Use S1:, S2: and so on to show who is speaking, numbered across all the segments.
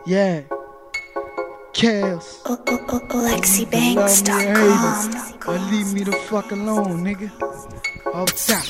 S1: Yeah. Chaos.
S2: LexiBanks.com.
S1: But leave me the fuck alone, nigga. Off top.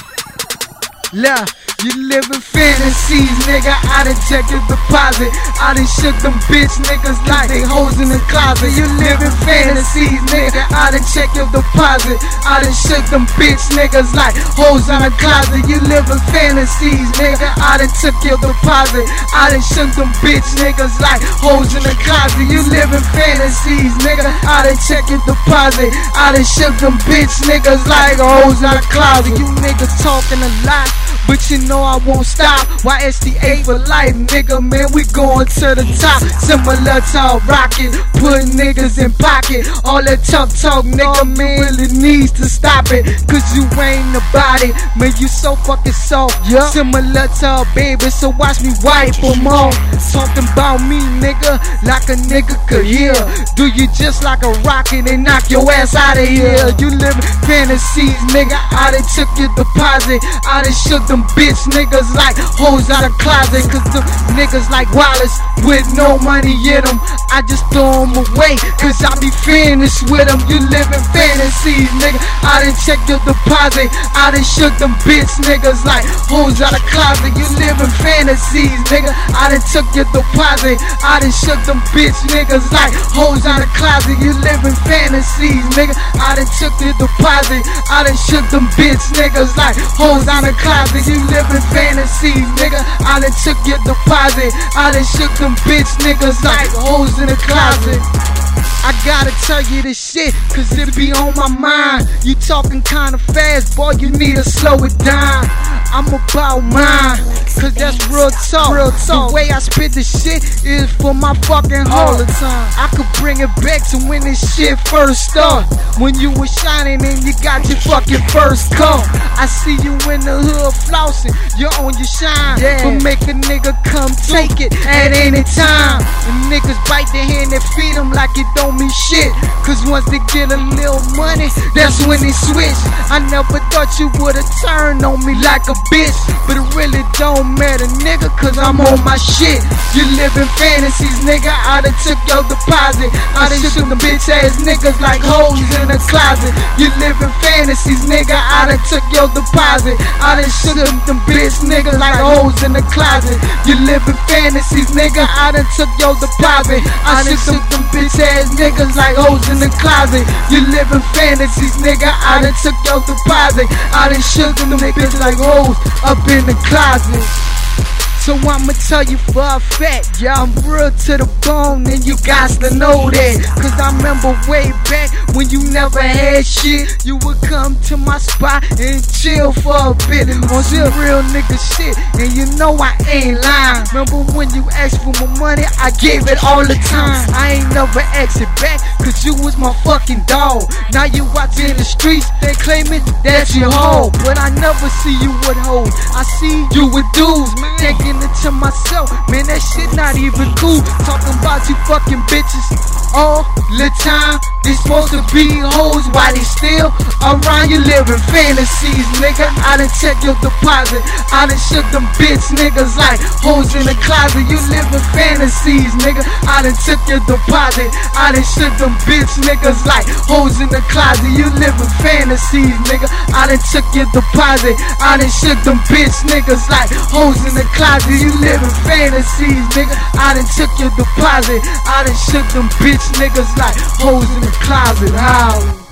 S1: Yeah, you live in fantasies, nigga. I done checked your deposit. I done shook them bitch niggas like they hoes in the closet. You live in fantasies, nigga. I done checked your deposit. I done shook them bitch niggas like hoes in the closet. You live in fantasies, nigga. I done took your deposit. I done shook them bitch niggas like hoes in the closet. You live in fantasies, nigga. I done checked your deposit. I done shook them bitch niggas like hoes in the closet. You niggas talking a lot, but you know I won't stop. YSTA for life, nigga, man, we going to the top. Similar to a rocket, put niggas in pocket. All that tough talk, nigga, man, really needs to stop it. Cause you ain't about it, man, you so fucking soft. Similar to a baby, so watch me wipe them off. Talking about me, nigga, like a nigga could hear. Do you just like a rocket and knock your ass out of here? You live in fantasies, nigga, I done took your deposit. I done shook them bitch niggas like hoes out of closet. Cause them niggas like Wallace with no money in them, I just throw them away cause I be finished with them. You live in fantasies, nigga, I done checked your deposit. I done shook them bitch niggas like hoes out of closet. You live in fantasies, nigga, I done took your deposit. I done shook them bitch niggas like hoes out of closet. You live in fantasies, nigga, I done took your deposit. I done shook them bitch niggas like hoes out of closet. You live in fantasies, nigga, I done took your deposit. I done shook them bitch niggas like hoes in the closet. I gotta tell you this shit, cause it be on my mind. You talking kinda fast, boy, you need to slow it down. I'm about mine, cause that's real talk. The way I spit this shit is for my fucking all the time. I could bring it back to when this shit first started. When you was shining and you got your fucking first car. I see you in the hood flossing, you're on your shine. But make a nigga come take it at any time. And niggas bite their hand and feed them like it don't mean shit. Cause once they get a little money, that's when they switch. I never thought you would've turned on me like a bitch, but it really don't matter, nigga, cause I'm on my shit. You live in fantasies, nigga, I done took your deposit. I done shook them bitch ass niggas like hoes in the closet. You live in fantasies, nigga, I done took your deposit. I done shook them bitch niggas like hoes in the closet. You live in fantasies, nigga, I done took your deposit. I done shook them bitch ass niggas like hoes in the closet. You live in fantasies, nigga, I done took your deposit. I done shook them niggas like hoes up in the closet. So I'ma tell you for a fact, yeah, I'm real to the bone and you got to know that. Cause I remember way back when you never had shit, you would come to my spot and chill for a bit on some real nigga shit, and you know I ain't lying. Remember when you asked for my money, I gave it all the time. I ain't never asked it back, cause you was my fucking dog. Now you out in the streets, they claiming that you hoe, but I never see you with hoes, I see you with dudes, man. Thinking to myself, man, that shit not even cool. Talking about you fucking bitches all the time. They supposed to be hoes, why they still around? You live in fantasies, nigga. I done check your deposit. I done shook them bitch niggas like hoes in the closet. You live in fantasies, nigga. I done took your deposit. I done shook them bitch niggas like hoes in the closet. You live in fantasies, nigga. I done took your deposit. I done shook them bitch niggas like hoes in the closet. You live in fantasies, nigga. I done took your deposit. I done shook them bitch niggas like hoes in the closet. How?